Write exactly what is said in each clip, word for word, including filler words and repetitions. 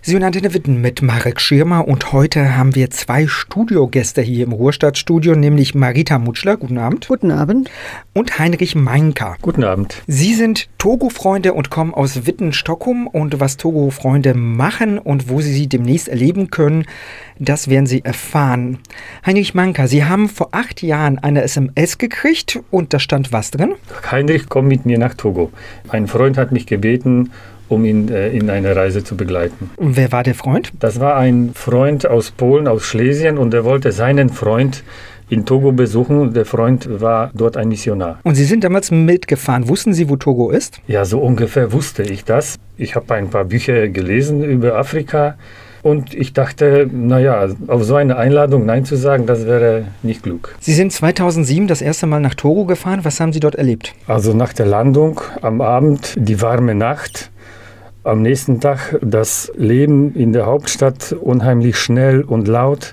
Sie hören Antenne Witten mit Marek Schirmer und heute haben wir zwei Studiogäste hier im Ruhrstadtstudio, nämlich Marita Mutschler, guten Abend. Guten Abend. Und Heinrich Meinka. Guten Abend. Sie sind Togo-Freunde und kommen aus Witten, Stockholm, und was Togo-Freunde machen und wo Sie sie demnächst erleben können, das werden Sie erfahren. Heinrich Meinka, Sie haben vor acht Jahren eine S M S gekriegt und da stand was drin? Heinrich, komm mit mir nach Togo. Ein Freund hat mich gebeten, um ihn äh, in eine Reise zu begleiten. Und wer war der Freund? Das war ein Freund aus Polen, aus Schlesien, und er wollte seinen Freund in Togo besuchen. Der Freund war dort ein Missionar. Und Sie sind damals mitgefahren. Wussten Sie, wo Togo ist? Ja, so ungefähr wusste ich das. Ich habe ein paar Bücher gelesen über Afrika und ich dachte, naja, auf so eine Einladung Nein zu sagen, das wäre nicht klug. Sie sind zweitausendsieben das erste Mal nach Togo gefahren. Was haben Sie dort erlebt? Also nach der Landung am Abend, die warme Nacht. Am nächsten Tag das Leben in der Hauptstadt unheimlich schnell und laut.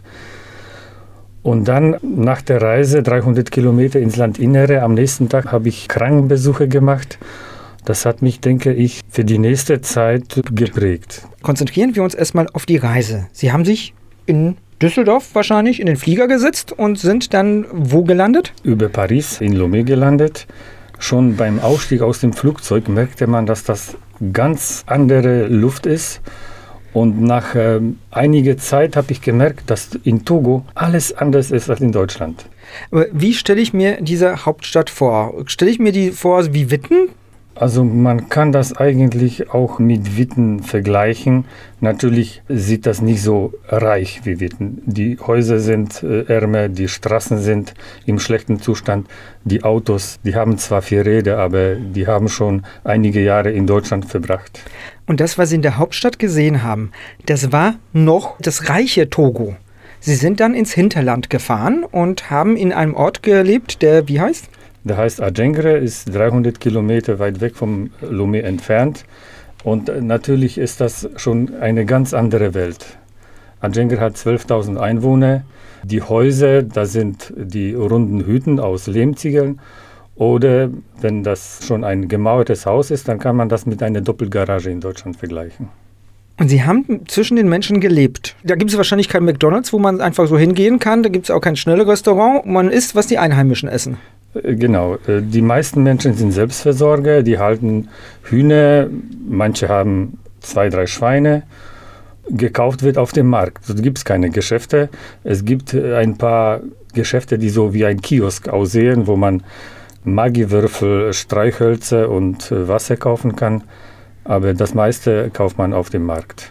Und dann nach der Reise dreihundert Kilometer ins Landinnere, am nächsten Tag habe ich Krankenbesuche gemacht. Das hat mich, denke ich, für die nächste Zeit geprägt. Konzentrieren wir uns erstmal auf die Reise. Sie haben sich in Düsseldorf wahrscheinlich in den Flieger gesetzt und sind dann wo gelandet? Über Paris in Lomé gelandet. Schon beim Ausstieg aus dem Flugzeug merkte man, dass das ganz andere Luft ist. Und nach äh, einiger Zeit habe ich gemerkt, dass in Togo alles anders ist als in Deutschland. Aber wie stelle ich mir diese Hauptstadt vor? Stelle ich mir die vor wie Witten? Also man kann das eigentlich auch mit Witten vergleichen. Natürlich sieht das nicht so reich wie Witten. Die Häuser sind äh, ärmer, die Straßen sind im schlechten Zustand. Die Autos, die haben zwar vier Räder, aber die haben schon einige Jahre in Deutschland verbracht. Und das, was Sie in der Hauptstadt gesehen haben, das war noch das reiche Togo. Sie sind dann ins Hinterland gefahren und haben in einem Ort gelebt, der wie heißt? Der heißt Adjengre, ist dreihundert Kilometer weit weg vom Lomé entfernt. Und natürlich ist das schon eine ganz andere Welt. Adjengre hat zwölftausend Einwohner. Die Häuser, da sind die runden Hütten aus Lehmziegeln. Oder wenn das schon ein gemauertes Haus ist, dann kann man das mit einer Doppelgarage in Deutschland vergleichen. Und Sie haben zwischen den Menschen gelebt. Da gibt es wahrscheinlich kein McDonald's, wo man einfach so hingehen kann. Da gibt es auch kein schnelles Restaurant. Man isst, was die Einheimischen essen. Genau. Die meisten Menschen sind Selbstversorger. Die halten Hühner. Manche haben zwei, drei Schweine. Gekauft wird auf dem Markt. Dort gibt es keine Geschäfte. Es gibt ein paar Geschäfte, die so wie ein Kiosk aussehen, wo man Maggi-Würfel, Streichhölzer und Wasser kaufen kann. Aber das meiste kauft man auf dem Markt.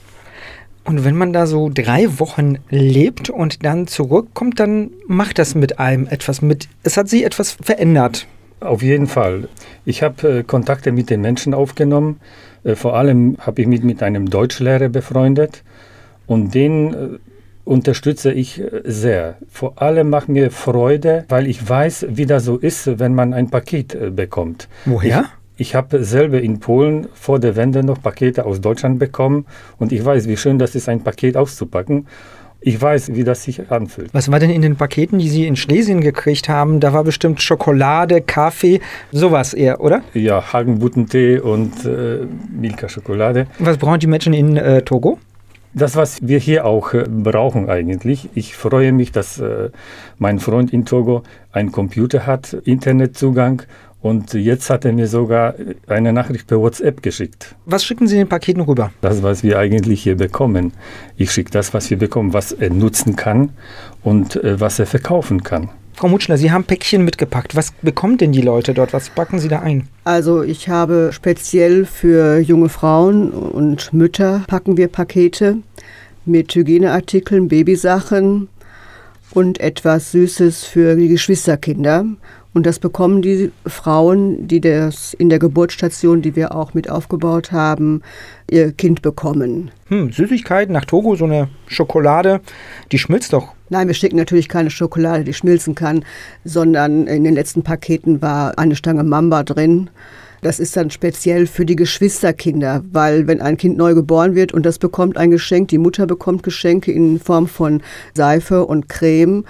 Und wenn man da so drei Wochen lebt und dann zurückkommt, dann macht das mit einem etwas mit. Es hat Sie etwas verändert. Auf jeden Fall. Ich habe äh, Kontakte mit den Menschen aufgenommen. Äh, vor allem habe ich mich mit einem Deutschlehrer befreundet. Und den äh, unterstütze ich äh, sehr. Vor allem macht mir Freude, weil ich weiß, wie das so ist, wenn man ein Paket äh, bekommt. Woher? Ich, Ich habe selber in Polen vor der Wende noch Pakete aus Deutschland bekommen und ich weiß, wie schön das ist, ein Paket auszupacken. Ich weiß, wie das sich anfühlt. Was war denn in den Paketen, die Sie in Schlesien gekriegt haben? Da war bestimmt Schokolade, Kaffee, sowas eher, oder? Ja, Hagebuttentee und äh, Milka-Schokolade. Was brauchen die Menschen in äh, Togo? Das, was wir hier auch äh, brauchen eigentlich. Ich freue mich, dass äh, mein Freund in Togo einen Computer hat, Internetzugang. Und jetzt hat er mir sogar eine Nachricht per WhatsApp geschickt. Was schicken Sie in den Paketen rüber? Das, was wir eigentlich hier bekommen. Ich schicke das, was wir bekommen, was er nutzen kann und äh, was er verkaufen kann. Frau Mutschler, Sie haben Päckchen mitgepackt. Was bekommen denn die Leute dort? Was packen Sie da ein? Also ich habe speziell für junge Frauen und Mütter packen wir Pakete mit Hygieneartikeln, Babysachen und etwas Süßes für die Geschwisterkinder. Und das bekommen die Frauen, die das in der Geburtsstation, die wir auch mit aufgebaut haben, ihr Kind bekommen. Hm, Süßigkeiten nach Togo, so eine Schokolade, die schmilzt doch. Nein, wir schicken natürlich keine Schokolade, die schmilzen kann, sondern in den letzten Paketen war eine Stange Mamba drin. Das ist dann speziell für die Geschwisterkinder, weil wenn ein Kind neu geboren wird und das bekommt ein Geschenk, die Mutter bekommt Geschenke in Form von Seife und Creme,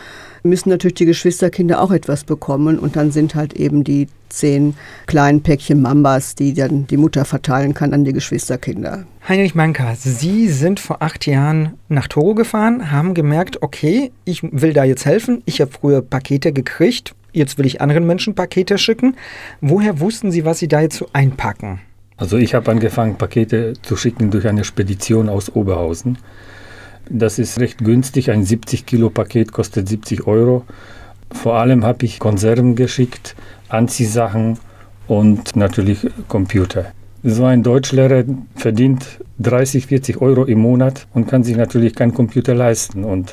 müssen natürlich die Geschwisterkinder auch etwas bekommen und dann sind halt eben die zehn kleinen Päckchen Mambas, die dann die Mutter verteilen kann an die Geschwisterkinder. Heinrich Manka, Sie sind vor acht Jahren nach Togo gefahren, haben gemerkt, okay, ich will da jetzt helfen. Ich habe früher Pakete gekriegt, jetzt will ich anderen Menschen Pakete schicken. Woher wussten Sie, was Sie da jetzt so einpacken? Also ich habe angefangen, Pakete zu schicken durch eine Spedition aus Oberhausen. Das ist recht günstig, ein siebzig Kilo Paket kostet siebzig Euro. Vor allem habe ich Konserven geschickt, Anziehsachen und natürlich Computer. So ein Deutschlehrer verdient dreißig, vierzig Euro im Monat und kann sich natürlich keinen Computer leisten. Und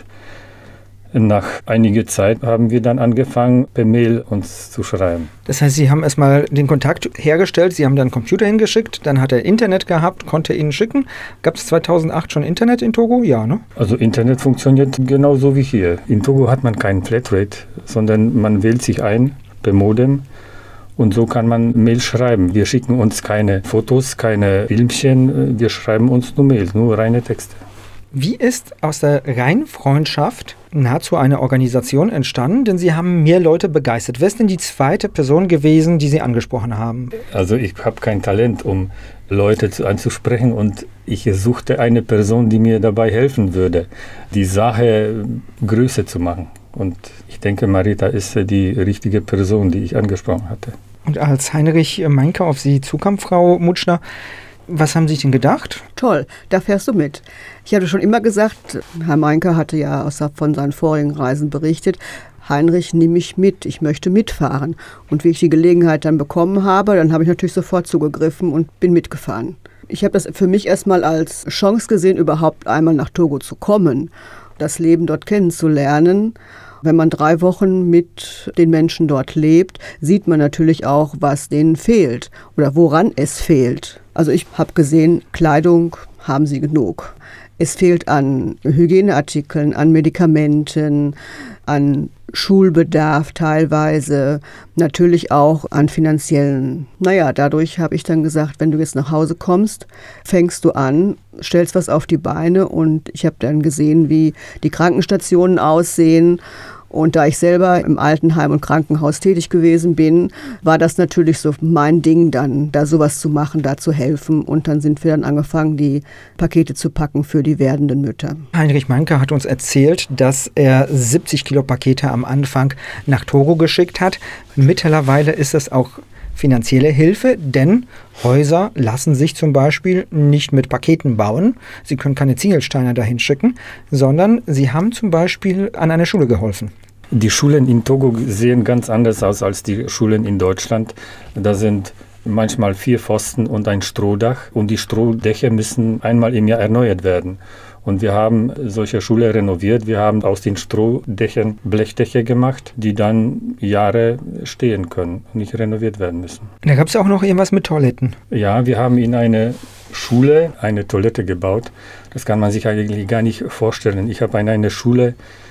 nach einiger Zeit haben wir dann angefangen, per Mail uns zu schreiben. Das heißt, Sie haben erstmal den Kontakt hergestellt, Sie haben dann einen Computer hingeschickt, dann hat er Internet gehabt, konnte Ihnen schicken. Gab es zweitausendacht schon Internet in Togo? Ja, ne? Also Internet funktioniert genauso wie hier. In Togo hat man keinen Flatrate, sondern man wählt sich ein per Modem und so kann man Mail schreiben. Wir schicken uns keine Fotos, keine Filmchen, wir schreiben uns nur Mails, nur reine Texte. Wie ist aus der reinen Freundschaft nahezu eine Organisation entstanden? Denn Sie haben mehr Leute begeistert. Wer ist denn die zweite Person gewesen, die Sie angesprochen haben? Also ich habe kein Talent, um Leute zu, anzusprechen und ich suchte eine Person, die mir dabei helfen würde, die Sache größer zu machen. Und ich denke, Marita ist die richtige Person, die ich angesprochen hatte. Und als Heinrich Manka auf Sie zukam, Frau Mutschler, was haben Sie denn gedacht? Toll, da fährst du mit. Ich hatte schon immer gesagt, Herr Manka hatte ja von seinen vorigen Reisen berichtet, Heinrich, nimm mich mit, ich möchte mitfahren. Und wie ich die Gelegenheit dann bekommen habe, dann habe ich natürlich sofort zugegriffen und bin mitgefahren. Ich habe das für mich erstmal als Chance gesehen, überhaupt einmal nach Togo zu kommen, das Leben dort kennenzulernen. Wenn man drei Wochen mit den Menschen dort lebt, sieht man natürlich auch, was denen fehlt oder woran es fehlt. Also ich habe gesehen, Kleidung haben sie genug. Es fehlt an Hygieneartikeln, an Medikamenten, an Schulbedarf teilweise, natürlich auch an finanziellen. Naja, dadurch habe ich dann gesagt, wenn du jetzt nach Hause kommst, fängst du an, stellst was auf die Beine und ich habe dann gesehen, wie die Krankenstationen aussehen. Und da ich selber im Altenheim und Krankenhaus tätig gewesen bin, war das natürlich so mein Ding dann, da sowas zu machen, da zu helfen. Und dann sind wir dann angefangen, die Pakete zu packen für die werdenden Mütter. Heinrich Manka hat uns erzählt, dass er siebzig Kilo Pakete am Anfang nach Togo geschickt hat. Mittlerweile ist es auch finanzielle Hilfe, denn Häuser lassen sich zum Beispiel nicht mit Paketen bauen. Sie können keine Ziegelsteine dahin schicken, sondern sie haben zum Beispiel an einer Schule geholfen. Die Schulen in Togo sehen ganz anders aus als die Schulen in Deutschland. Da sind manchmal vier Pfosten und ein Strohdach und die Strohdächer müssen einmal im Jahr erneuert werden. Und wir haben solche Schulen renoviert. Wir haben aus den Strohdächern Blechdächer gemacht, die dann Jahre stehen können und nicht renoviert werden müssen. Da gab es auch noch irgendwas mit Toiletten. Ja, wir haben in eine Schule eine Toilette gebaut. Das kann man sich eigentlich gar nicht vorstellen. Ich habe in einer Schule,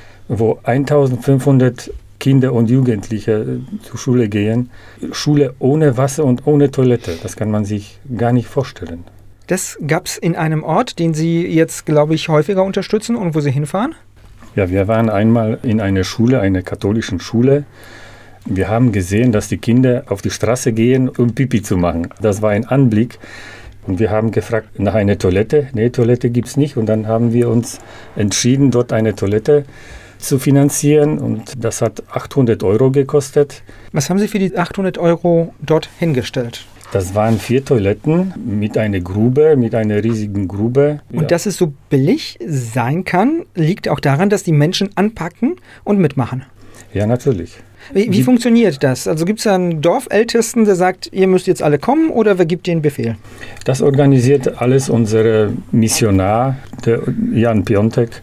wo eintausendfünfhundert Kinder und Jugendliche zur Schule gehen. Schule ohne Wasser und ohne Toilette. Das kann man sich gar nicht vorstellen. Das gab es in einem Ort, den Sie jetzt, glaube ich, häufiger unterstützen und wo Sie hinfahren? Ja, wir waren einmal in einer Schule, einer katholischen Schule. Wir haben gesehen, dass die Kinder auf die Straße gehen, um Pipi zu machen. Das war ein Anblick. Und wir haben gefragt nach einer Toilette. Nee, Toilette gibt es nicht. Und dann haben wir uns entschieden, dort eine Toilette zu finanzieren. Und das hat achthundert Euro gekostet. Was haben Sie für die achthundert Euro dort hingestellt? Das waren vier Toiletten mit einer Grube, mit einer riesigen Grube. Und ja. Dass es so billig sein kann, liegt auch daran, dass die Menschen anpacken und mitmachen. Ja, natürlich. Wie, wie funktioniert das? Also gibt es einen Dorfältesten, der sagt, ihr müsst jetzt alle kommen, oder wer gibt den Befehl? Das organisiert alles unser Missionar, der Jan Piontek,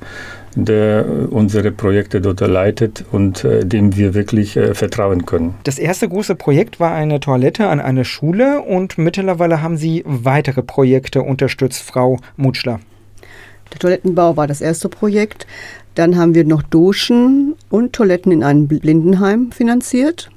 der unsere Projekte dort leitet und äh, dem wir wirklich äh, vertrauen können. Das erste große Projekt war eine Toilette an einer Schule und mittlerweile haben Sie weitere Projekte unterstützt, Frau Mutschler. Der Toilettenbau war das erste Projekt. Dann haben wir noch Duschen und Toiletten in einem Blindenheim finanziert.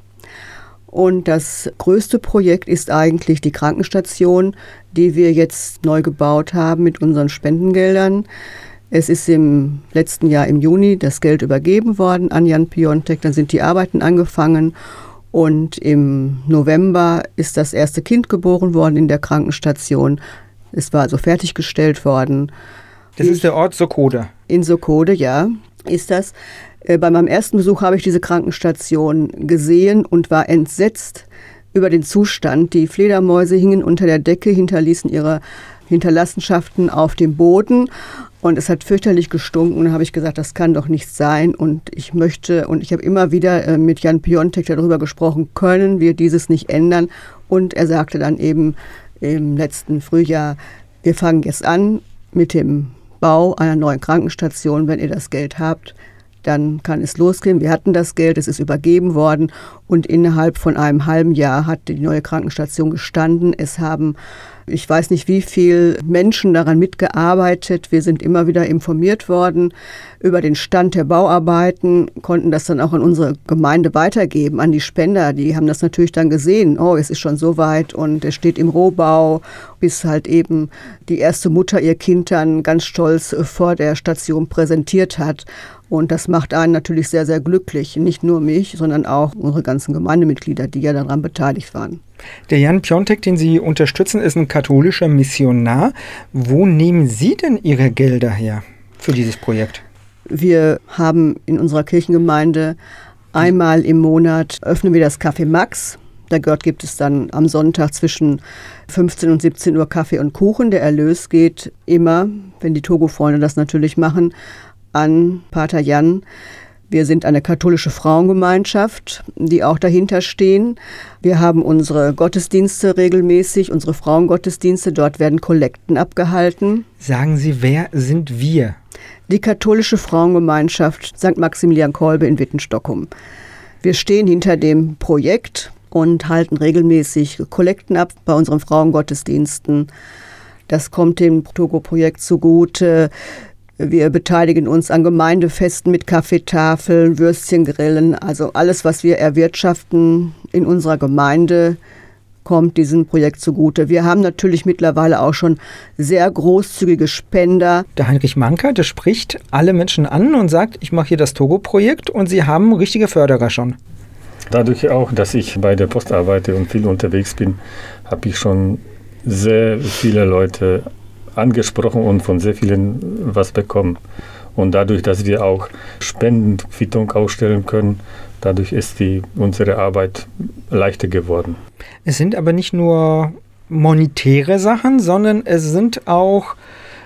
Und das größte Projekt ist eigentlich die Krankenstation, die wir jetzt neu gebaut haben mit unseren Spendengeldern. Es ist im letzten Jahr im Juni das Geld übergeben worden an Jan Piontek. Dann sind die Arbeiten angefangen und im November ist das erste Kind geboren worden in der Krankenstation. Es war also fertiggestellt worden. Das ist der Ort Sokode. In Sokode, ja, ist das. Bei meinem ersten Besuch habe ich diese Krankenstation gesehen und war entsetzt über den Zustand. Die Fledermäuse hingen unter der Decke, hinterließen ihre Hinterlassenschaften auf dem Boden und es hat fürchterlich gestunken. Und da habe ich gesagt, das kann doch nicht sein und ich möchte, und ich habe immer wieder mit Jan Piontek darüber gesprochen, können wir dieses nicht ändern? Und er sagte dann eben im letzten Frühjahr, wir fangen jetzt an mit dem Bau einer neuen Krankenstation, wenn ihr das Geld habt. Dann kann es losgehen. Wir hatten das Geld, es ist übergeben worden und innerhalb von einem halben Jahr hat die neue Krankenstation gestanden. Es haben, ich weiß nicht wie viele Menschen daran mitgearbeitet. Wir sind immer wieder informiert worden über den Stand der Bauarbeiten, konnten das dann auch an unsere Gemeinde weitergeben, an die Spender. Die haben das natürlich dann gesehen. Oh, es ist schon so weit und es steht im Rohbau, bis halt eben die erste Mutter ihr Kind dann ganz stolz vor der Station präsentiert hat. Und das macht einen natürlich sehr, sehr glücklich. Nicht nur mich, sondern auch unsere ganzen Gemeindemitglieder, die ja daran beteiligt waren. Der Jan Piontek, den Sie unterstützen, ist ein katholischer Missionar. Wo nehmen Sie denn Ihre Gelder her für dieses Projekt? Wir haben in unserer Kirchengemeinde einmal im Monat öffnen wir das Café Max. Dort gibt es dann am Sonntag zwischen fünfzehn und siebzehn Uhr Kaffee und Kuchen. Der Erlös geht immer, wenn die Togo-Freunde das natürlich machen, an Pater Jan. Wir sind eine katholische Frauengemeinschaft, die auch dahinter stehen. Wir haben unsere Gottesdienste regelmäßig, unsere Frauengottesdienste. Dort werden Kollekten abgehalten. Sagen Sie, wer sind wir? Die katholische Frauengemeinschaft Sankt Maximilian Kolbe in Wittenstockholm. Wir stehen hinter dem Projekt und halten regelmäßig Kollekten ab bei unseren Frauengottesdiensten. Das kommt dem Togo-Projekt zugute. Wir beteiligen uns an Gemeindefesten mit Kaffeetafeln, Würstchengrillen. Also alles, was wir erwirtschaften in unserer Gemeinde, kommt diesem Projekt zugute. Wir haben natürlich mittlerweile auch schon sehr großzügige Spender. Der Heinrich Manka, der spricht alle Menschen an und sagt, ich mache hier das Togo-Projekt und Sie haben richtige Förderer schon. Dadurch auch, dass ich bei der Post arbeite und viel unterwegs bin, habe ich schon sehr viele Leute angesprochen und von sehr vielen was bekommen. Und dadurch, dass wir auch Spendenquittung ausstellen können, dadurch ist die, unsere Arbeit leichter geworden. Es sind aber nicht nur monetäre Sachen, sondern es sind auch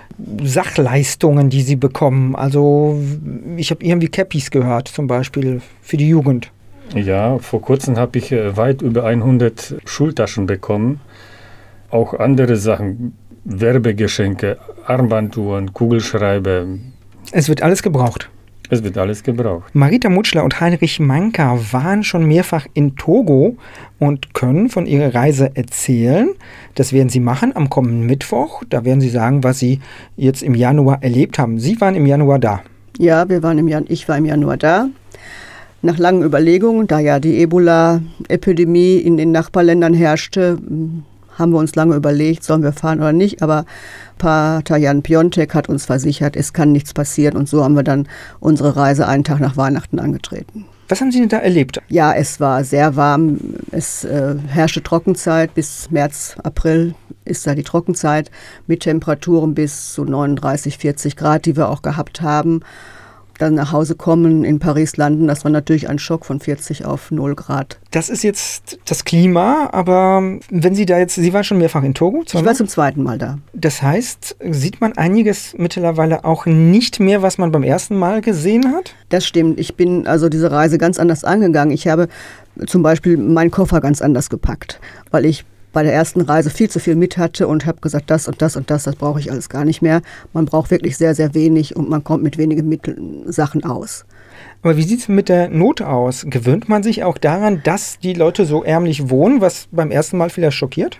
Sachleistungen, die Sie bekommen. Also ich habe irgendwie Cappies gehört, zum Beispiel für die Jugend. Ja, vor kurzem habe ich weit über hundert Schultaschen bekommen. Auch andere Sachen, Werbegeschenke, Armbanduhren, Kugelschreiber. Es wird alles gebraucht. Es wird alles gebraucht. Marita Mutschler und Heinrich Manka waren schon mehrfach in Togo und können von ihrer Reise erzählen. Das werden sie machen am kommenden Mittwoch. Da werden sie sagen, was sie jetzt im Januar erlebt haben. Sie waren im Januar da. Ja, wir waren im Jan- ich war im Januar da. Nach langen Überlegungen, da ja die Ebola-Epidemie in den Nachbarländern herrschte, haben wir uns lange überlegt, sollen wir fahren oder nicht. Aber Pater Jan Piontek hat uns versichert, es kann nichts passieren. Und so haben wir dann unsere Reise einen Tag nach Weihnachten angetreten. Was haben Sie denn da erlebt? Ja, es war sehr warm. Es äh, herrschte Trockenzeit. Bis März, April ist da die Trockenzeit mit Temperaturen bis zu neununddreißig, vierzig Grad, die wir auch gehabt haben. Dann nach Hause kommen, in Paris landen, das war natürlich ein Schock von vierzig auf null Grad. Das ist jetzt das Klima, aber wenn Sie da jetzt, Sie waren schon mehrfach in Togo? Ich war zum zweiten Mal da. Das heißt, sieht man einiges mittlerweile auch nicht mehr, was man beim ersten Mal gesehen hat? Das stimmt. Ich bin also diese Reise ganz anders angegangen. Ich habe zum Beispiel meinen Koffer ganz anders gepackt, weil ich bei der ersten Reise viel zu viel mit hatte und habe gesagt, das und das und das, das brauche ich alles gar nicht mehr. Man braucht wirklich sehr, sehr wenig und man kommt mit wenigen Mitteln Sachen aus. Aber wie sieht es mit der Not aus? Gewöhnt man sich auch daran, dass die Leute so ärmlich wohnen, was beim ersten Mal vielleicht schockiert?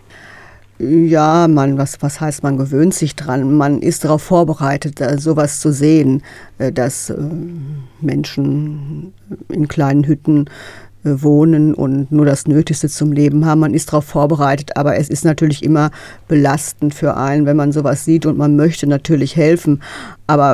Ja, man, was, was heißt, man gewöhnt sich dran. Man ist darauf vorbereitet, sowas zu sehen, dass Menschen in kleinen Hütten wohnen und nur das Nötigste zum Leben haben. Man ist darauf vorbereitet, aber es ist natürlich immer belastend für einen, wenn man sowas sieht und man möchte natürlich helfen. Aber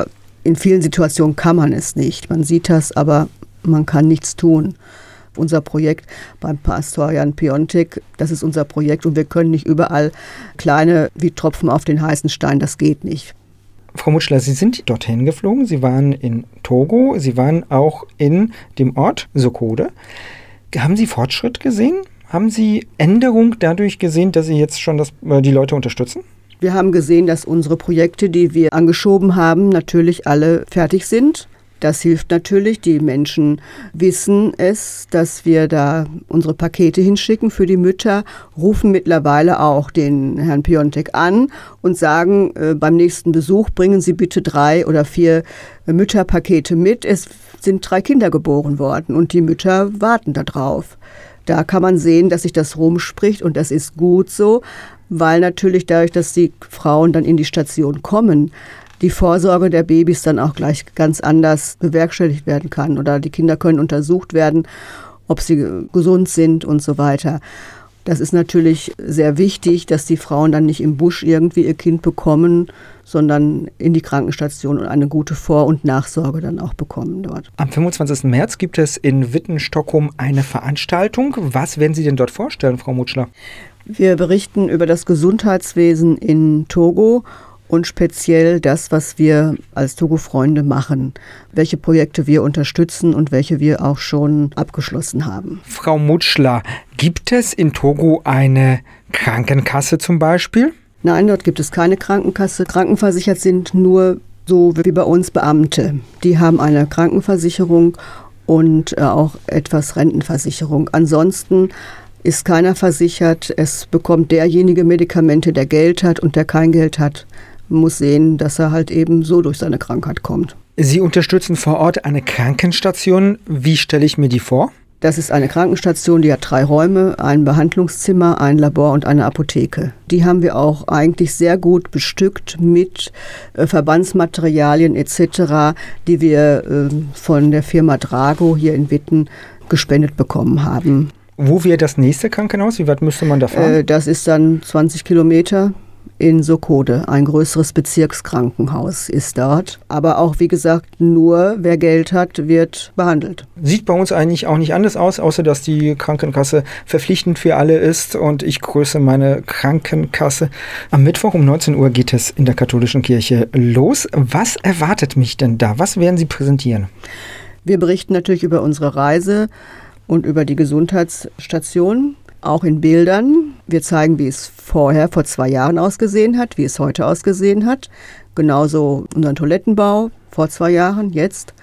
in vielen Situationen kann man es nicht. Man sieht das, aber man kann nichts tun. Unser Projekt beim Pastor Jan Piontek, das ist unser Projekt und wir können nicht überall kleine wie Tropfen auf den heißen Stein, das geht nicht. Frau Mutschler, Sie sind dorthin geflogen, Sie waren in Togo, Sie waren auch in dem Ort Sokode. Haben Sie Fortschritt gesehen? Haben Sie Änderung dadurch gesehen, dass Sie jetzt schon das, äh, die Leute unterstützen? Wir haben gesehen, dass unsere Projekte, die wir angeschoben haben, natürlich alle fertig sind. Das hilft natürlich. Die Menschen wissen es, dass wir da unsere Pakete hinschicken für die Mütter, rufen mittlerweile auch den Herrn Piontek an und sagen, äh, beim nächsten Besuch bringen Sie bitte drei oder vier äh, Mütterpakete mit. Es sind drei Kinder geboren worden und die Mütter warten da drauf. Da kann man sehen, dass sich das rumspricht und das ist gut so, weil natürlich dadurch, dass die Frauen dann in die Station kommen, die Vorsorge der Babys dann auch gleich ganz anders bewerkstelligt werden kann. Oder die Kinder können untersucht werden, ob sie gesund sind und so weiter. Das ist natürlich sehr wichtig, dass die Frauen dann nicht im Busch irgendwie ihr Kind bekommen, sondern in die Krankenstation und eine gute Vor- und Nachsorge dann auch bekommen dort. Am fünfundzwanzigsten März gibt es in Witten-Stockholm eine Veranstaltung. Was werden Sie denn dort vorstellen, Frau Mutschler? Wir berichten über das Gesundheitswesen in Togo und speziell das, was wir als Togo-Freunde machen, welche Projekte wir unterstützen und welche wir auch schon abgeschlossen haben. Frau Mutschler, gibt es in Togo eine Krankenkasse zum Beispiel? Nein, dort gibt es keine Krankenkasse. Krankenversichert sind nur so wie bei uns Beamte. Die haben eine Krankenversicherung und auch etwas Rentenversicherung. Ansonsten ist keiner versichert. Es bekommt derjenige Medikamente, der Geld hat, und der kein Geld hat, muss sehen, dass er halt eben so durch seine Krankheit kommt. Sie unterstützen vor Ort eine Krankenstation. Wie stelle ich mir die vor? Das ist eine Krankenstation, die hat drei Räume, ein Behandlungszimmer, ein Labor und eine Apotheke. Die haben wir auch eigentlich sehr gut bestückt mit äh, Verbandsmaterialien et cetera, die wir äh, von der Firma Drago hier in Witten gespendet bekommen haben. Wo wäre das nächste Krankenhaus? Wie weit müsste man da fahren? Äh, das ist dann zwanzig Kilometer in Sokode. Ein größeres Bezirkskrankenhaus ist dort. Aber auch, wie gesagt, nur wer Geld hat, wird behandelt. Sieht bei uns eigentlich auch nicht anders aus, außer dass die Krankenkasse verpflichtend für alle ist und ich grüße meine Krankenkasse. Am Mittwoch um neunzehn Uhr geht es in der katholischen Kirche los. Was erwartet mich denn da? Was werden Sie präsentieren? Wir berichten natürlich über unsere Reise und über die Gesundheitsstation, auch in Bildern. Wir zeigen, wie es vorher, vor zwei Jahren ausgesehen hat, wie es heute ausgesehen hat. Genauso unseren Toilettenbau vor zwei Jahren, jetzt.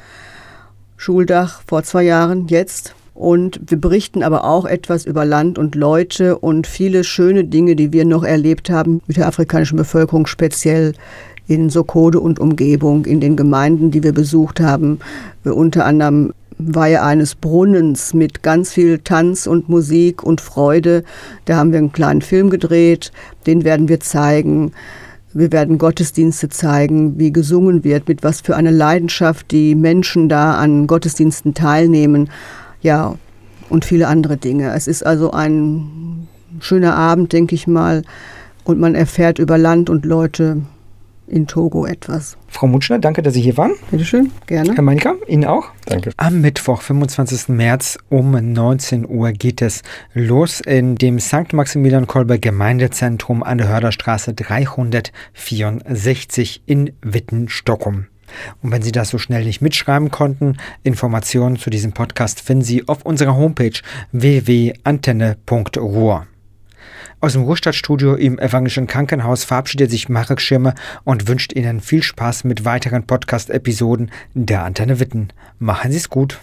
Schuldach vor zwei Jahren, jetzt. Und wir berichten aber auch etwas über Land und Leute und viele schöne Dinge, die wir noch erlebt haben mit der afrikanischen Bevölkerung, speziell in Sokode und Umgebung, in den Gemeinden, die wir besucht haben. Wir unter anderem Weihe eines Brunnens mit ganz viel Tanz und Musik und Freude. Da haben wir einen kleinen Film gedreht, den werden wir zeigen. Wir werden Gottesdienste zeigen, wie gesungen wird, mit was für einer Leidenschaft die Menschen da an Gottesdiensten teilnehmen. Ja, und viele andere Dinge. Es ist also ein schöner Abend, denke ich mal, und man erfährt über Land und Leute in Togo etwas. Frau Mutschler, danke, dass Sie hier waren. Bitte schön, gerne. Herr Meinika, Ihnen auch. Danke. Am Mittwoch, fünfundzwanzigsten März um neunzehn Uhr geht es los in dem Sankt Maximilian Kolbe Gemeindezentrum an der Hörderstraße dreihundertvierundsechzig in Witten-Stockholm. Und wenn Sie das so schnell nicht mitschreiben konnten, Informationen zu diesem Podcast finden Sie auf unserer Homepage w w punkt antenne punkt ruhr. Aus dem Ruhrstadtstudio im Evangelischen Krankenhaus verabschiedet sich Marek Schirmer und wünscht Ihnen viel Spaß mit weiteren Podcast-Episoden der Antenne Witten. Machen Sie es gut.